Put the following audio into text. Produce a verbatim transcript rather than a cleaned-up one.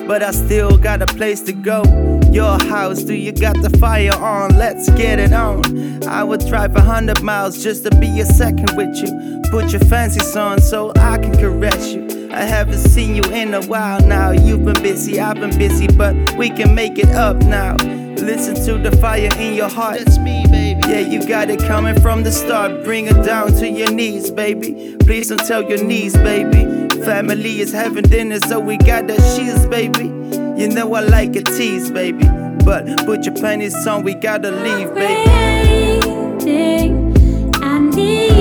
but I still got a place to go. Your house, do you got the fire on? Let's get it on. I would drive a hundred miles just to be a second with you. Put your fancies on so I can caress you. I haven't seen you in a while now. You've been busy, I've been busy, but we can make it up now. Listen to the fire in your heart. That's me, baby. Yeah, you got it coming from the start. Bring it down to your knees, baby. Please don't tell your knees, baby. Family is having dinner, so we got the sheets, baby. You know I like a tease, baby. But put your panties on, we gotta leave, baby. Waiting, I need